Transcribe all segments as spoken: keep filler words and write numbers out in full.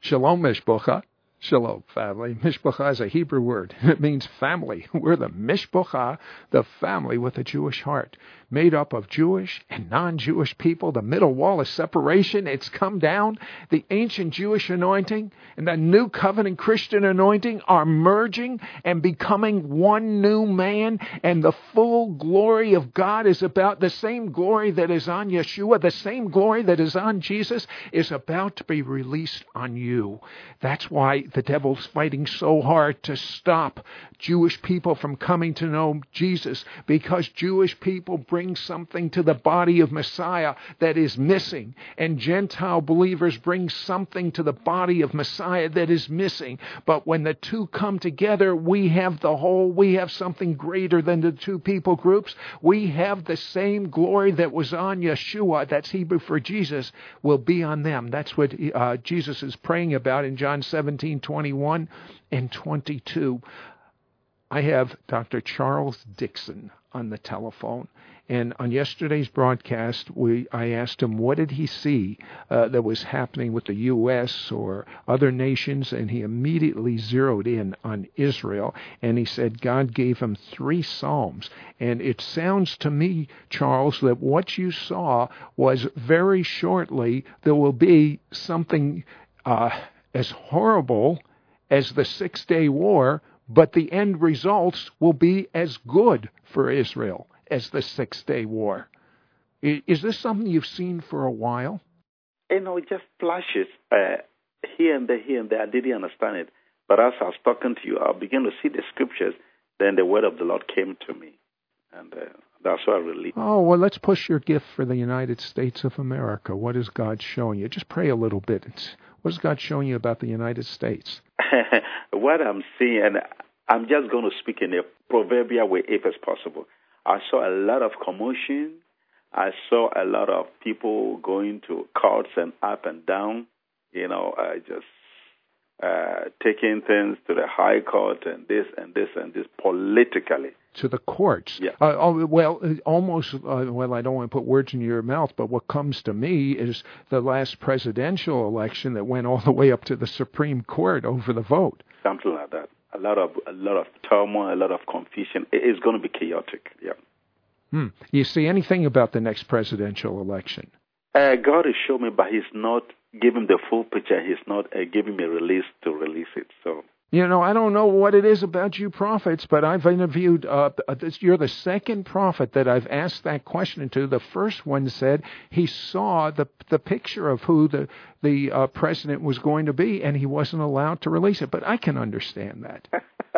Shalom, Mishpocha. Shalom, family. Mishpocha is a Hebrew word. It means family. We're the Mishpocha, the family with a Jewish heart, made up of Jewish and non-Jewish people. The middle wall of separation, it's come down. The ancient Jewish anointing and the new covenant Christian anointing are merging and becoming one new man, and the full glory of God is about the same glory that is on Yeshua, the same glory that is on Jesus is about to be released on you. That's why the devil's fighting so hard to stop Jewish people from coming to know Jesus, because Jewish people bring something to the body of Messiah that is missing, and Gentile believers bring something to the body of Messiah that is missing. But when the two come together, we have the whole. We have something greater than the two people groups. We have the same glory that was on Yeshua, that's Hebrew for Jesus, will be on them. That's what uh, Jesus is praying about in John seventeen, twenty-one and twenty-two. I have Doctor Charles Dixon on the telephone, and on yesterday's broadcast, we I asked him what did he see uh, that was happening with the U S or other nations, and he immediately zeroed in on Israel, and he said God gave him three Psalms. And it sounds to me, Charles, that what you saw was very shortly there will be something uh, as horrible as the Six-Day War, but the end results will be as good for Israel as the Six-Day War. Is this something you've seen for a while? You know, it just flashes uh, here and there, here and there. I didn't understand it. But as I was talking to you, I began to see the scriptures. Then the word of the Lord came to me. And uh, that's what I really... Oh, well, let's push your gift for the United States of America. What is God showing you? Just pray a little bit. It's, what is God showing you about the United States? What I'm seeing, and I'm just going to speak in a proverbial way if it's possible. I saw a lot of commotion. I saw a lot of people going to courts and up and down, you know, uh, just uh, taking things to the high court and this and this and this politically. To the courts. Yeah. Uh, oh, well, almost, uh, well, I don't want to put words in your mouth, but what comes to me is the last presidential election that went all the way up to the Supreme Court over the vote. Something like that. A lot of a lot of turmoil, a lot of confusion. It is going to be chaotic. Yeah. Hmm. You see anything about the next presidential election? Uh, God has shown me, but He's not giving the full picture. He's not uh, giving me a release to release it. So. You know, I don't know what it is about you prophets, but I've interviewed, uh, this, you're the second prophet that I've asked that question to. The first one said he saw the the picture of who the, the uh, president was going to be, and he wasn't allowed to release it. But I can understand that.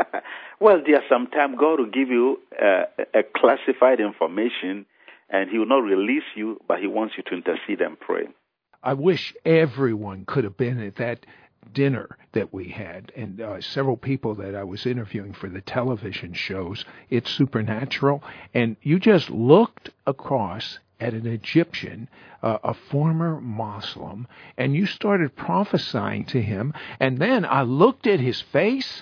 Well, dear, sometimes God will give you uh, a classified information, and He will not release you, but He wants you to intercede and pray. I wish everyone could have been at that dinner that we had, and uh, several people that I was interviewing for the television shows, It's Supernatural, and you just looked across at an Egyptian, uh, a former Muslim, and you started prophesying to him, and then I looked at his face,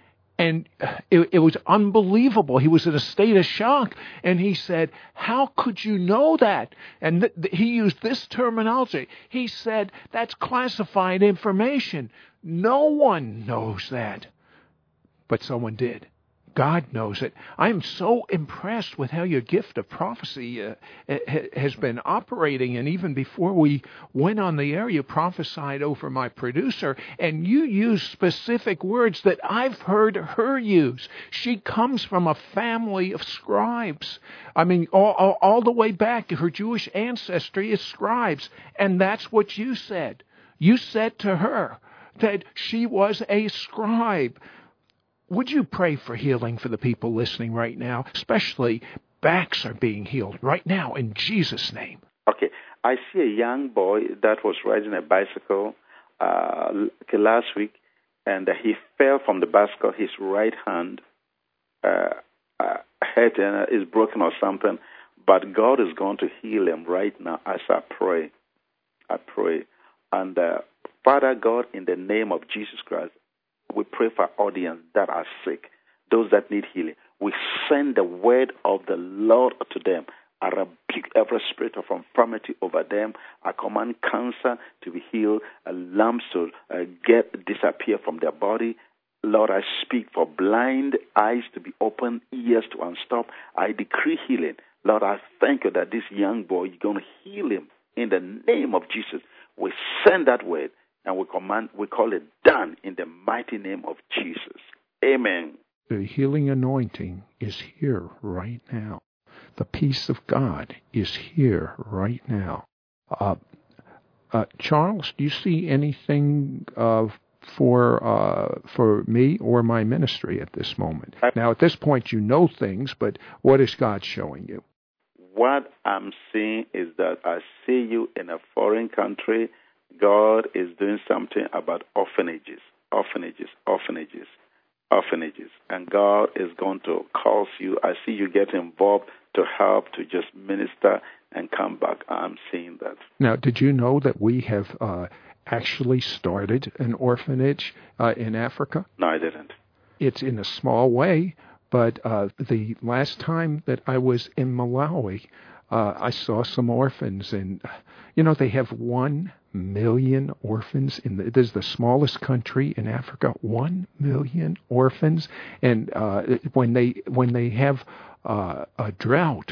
and it, it was unbelievable. He was in a state of shock. And he said, how could you know that? And th- th- he used this terminology. He said, that's classified information. No one knows that. But someone did. God knows it. I'm so impressed with how your gift of prophecy uh, has been operating. And even before we went on the air, you prophesied over my producer, and you used specific words that I've heard her use. She comes from a family of scribes. I mean, all, all, all the way back, her Jewish ancestry is scribes. And that's what you said. You said to her that she was a scribe. Would you pray for healing for the people listening right now? Especially backs are being healed right now in Jesus' name. Okay. I see a young boy that was riding a bicycle uh, last week, and uh, he fell from the bicycle. His right hand uh, uh, hurt and is broken or something. But God is going to heal him right now as I pray. I pray. And uh, Father God, in the name of Jesus Christ, we pray for audience that are sick, those that need healing. We send the word of the Lord to them. I rebuke every spirit of infirmity over them. I command cancer to be healed, uh, lumps to uh, get disappear from their body. Lord, I speak for blind eyes to be open, ears to unstop. I decree healing. Lord, I thank you that this young boy, you're going to heal him in the name of Jesus. We send that word and we command, we call it done in the mighty name of Jesus. Amen. The healing anointing is here right now. The peace of God is here right now. Uh, uh, Charles, do you see anything of for uh, for me or my ministry at this moment? Now, at this point, you know things, but what is God showing you? What I'm seeing is that I see you in a foreign country. God is doing something about orphanages, orphanages, orphanages, orphanages. And God is going to cause you. I see you get involved to help, to just minister and come back. I'm seeing that. Now, did you know that we have uh, actually started an orphanage uh, in Africa? No, I didn't. It's in a small way, but uh, the last time that I was in Malawi, uh, I saw some orphans, and you know they have one million orphans. In the, it is the smallest country in Africa. One million orphans, and uh, when they when they have uh, a drought,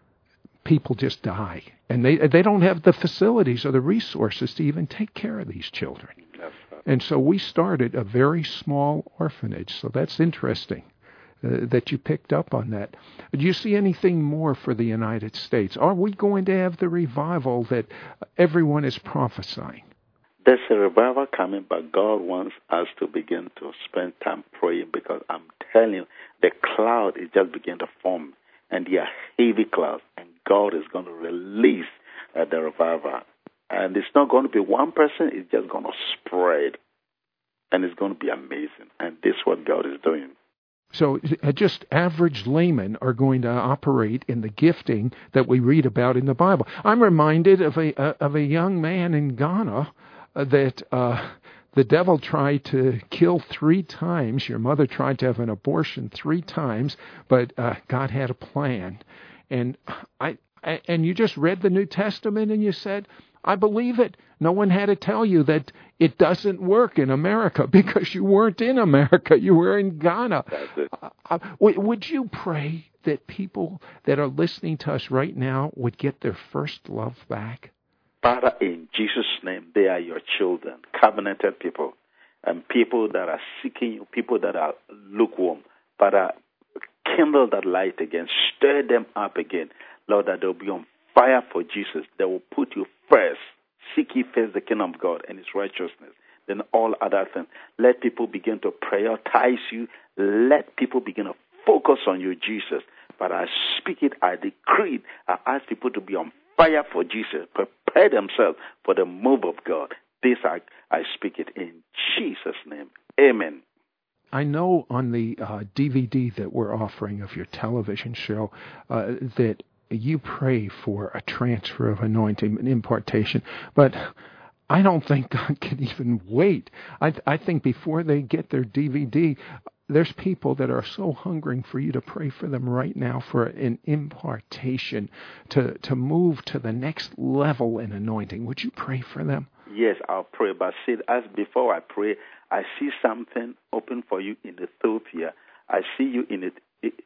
people just die, and they they don't have the facilities or the resources to even take care of these children. And so we started a very small orphanage. So that's interesting uh, that you picked up on that. Do you see anything more for the United States? Are we going to have the revival that everyone is prophesying? There's a revival coming, but God wants us to begin to spend time praying, because I'm telling you, the cloud is just beginning to form, and they are heavy clouds, and God is going to release uh, the revival. And it's not going to be one person, it's just going to spread. And it's going to be amazing. And this is what God is doing. So uh, just average laymen are going to operate in the gifting that we read about in the Bible. I'm reminded of a uh, of a young man in Ghana uh, that uh, the devil tried to kill three times. Your mother tried to have an abortion three times, but uh, God had a plan. And I, I and you just read the New Testament and you said, I believe it. No one had to tell you that it doesn't work in America, because you weren't in America. You were in Ghana. Uh, uh, would you pray that people that are listening to us right now would get their first love back? Father, in Jesus' name, they are your children, covenanted people, and people that are seeking you, people that are lukewarm. Father, kindle that light again, stir them up again. Lord, that they'll be on fire for Jesus. They will put you first. Seek ye first the kingdom of God and His righteousness, then all other things. Let people begin to prioritize you. Let people begin to focus on you, Jesus. But I speak it, I decree it. I ask people to be on fire for Jesus. Prepare themselves for the move of God. This I, I speak it in Jesus' name. Amen. I know on the uh, D V D that we're offering of your television show uh, that you pray for a transfer of anointing, an impartation, but I don't think God can even wait. I, I think before they get their D V D, there's people that are so hungering for you to pray for them right now for an impartation, to, to move to the next level in anointing. Would you pray for them? Yes, I'll pray. But see, as before I pray, I see something open for you in Ethiopia. I see you in it,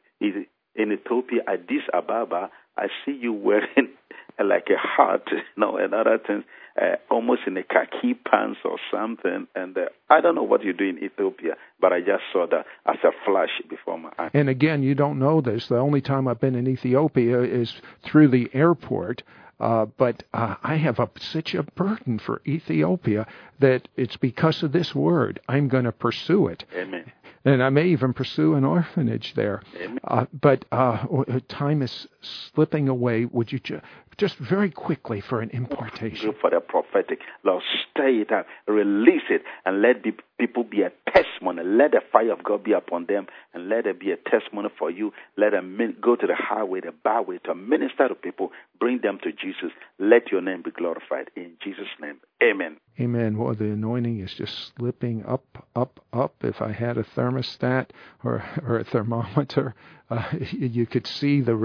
in Ethiopia, Addis Ababa. I see you wearing like a heart, you know, and other things, uh, almost in a khaki pants or something. And uh, I don't know what you do in Ethiopia, but I just saw that as a flash before my eyes. And again, you don't know this. The only time I've been in Ethiopia is through the airport. Uh, but uh, I have a, such a burden for Ethiopia that it's because of this word. I'm going to pursue it. Amen. And I may even pursue an orphanage there. Uh, but uh, time is slipping away. Would you ju- just very quickly for an impartation? Go for the prophetic. Lord, stir it up, release it, and let be, people be a testimony. Let the fire of God be upon them, and let it be a testimony for you. Let them min- go to the highway, the byway, to minister to people, bring them to Jesus. Let your name be glorified. In Jesus' name, amen. Amen. Well, the anointing is just slipping up, up, up. If I had a thermostat or, or a thermometer, uh, you could see the red thing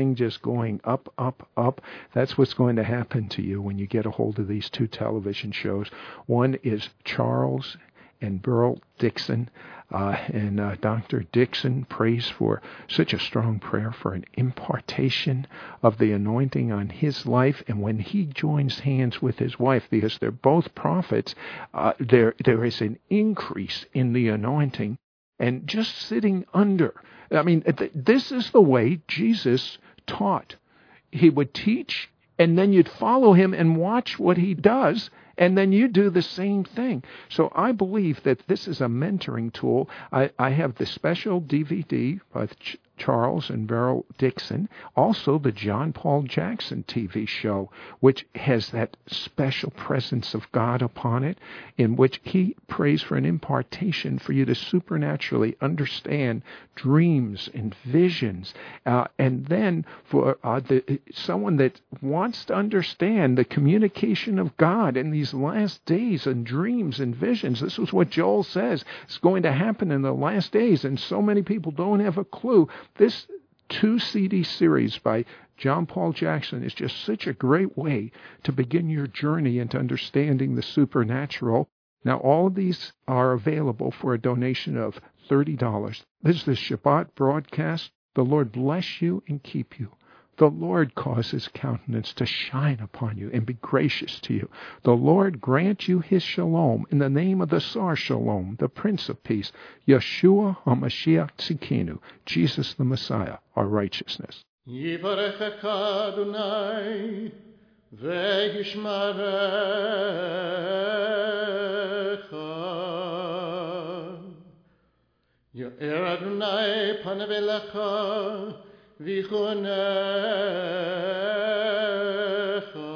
thing just going up, up, up. That's what's going to happen to you when you get a hold of these two television shows. One is Charles and Beryl Dixon. Uh, and uh, Doctor Dixon prays for such a strong prayer for an impartation of the anointing on his life. And when he joins hands with his wife, because they're both prophets, uh, there there is an increase in the anointing. And just sitting under, I mean, th- this is the way Jesus taught. He would teach, and then you'd follow him and watch what he does, and then you do the same thing. So I believe that this is a mentoring tool. I, I have the special D V D with Ch- Charles and Beryl Dixon, also the John Paul Jackson T V show, which has that special presence of God upon it, in which he prays for an impartation for you to supernaturally understand dreams and visions, uh, and then for uh, the, someone that wants to understand the communication of God in these last days and dreams and visions. This is what Joel says is going to happen in the last days, and so many people don't have a clue. This two C D series by John Paul Jackson is just such a great way to begin your journey into understanding the supernatural. Now, all of these are available for a donation of thirty dollars. This is the Shabbat broadcast. The Lord bless you and keep you. The Lord cause his countenance to shine upon you and be gracious to you. The Lord grant you his shalom in the name of the Sar Shalom, the Prince of Peace, Yeshua HaMashiach Tzidkenu, Jesus the Messiah, our righteousness. Yivarechecha Adonai ve'yishmarecha. Yo'er Adonai panav elecha v'chunecha.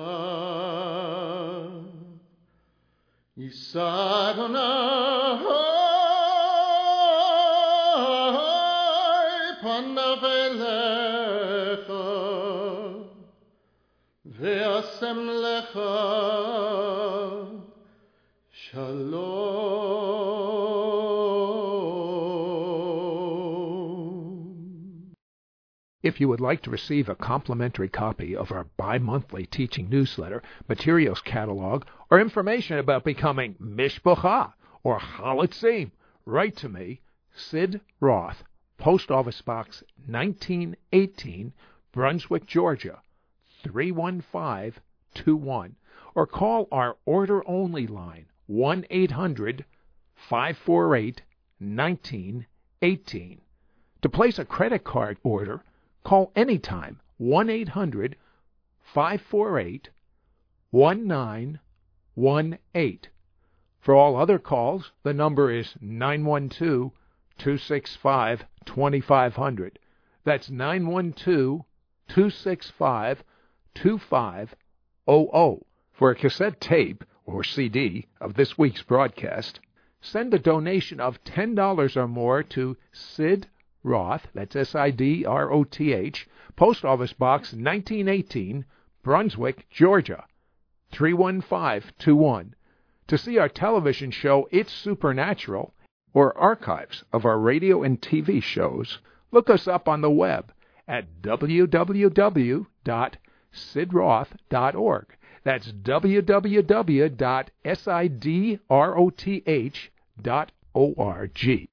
Yisa Adonai panav elecha ve'asem lecha shalom. If you would like to receive a complimentary copy of our bi-monthly teaching newsletter, materials catalog, or information about becoming Mishpacha or Chalitzim, write to me, Sid Roth, Post Office Box nineteen eighteen, Brunswick, Georgia, three one five two one, or call our order-only line, one eight hundred five four eight nineteen eighteen. To place a credit card order, call anytime, one eight hundred five four eight one nine one eight. For all other calls, the number is nine one two two six five two five zero zero. That's nine one two two six five two five zero zero. For a cassette tape or C D of this week's broadcast, send a donation of ten dollars or more to Sid Roth, that's S I D R O T H, Post Office Box nineteen eighteen, Brunswick, Georgia, three one five two one. To see our television show, It's Supernatural, or archives of our radio and T V shows, look us up on the web at w w w dot sid roth dot org. That's w w w dot sid roth dot org.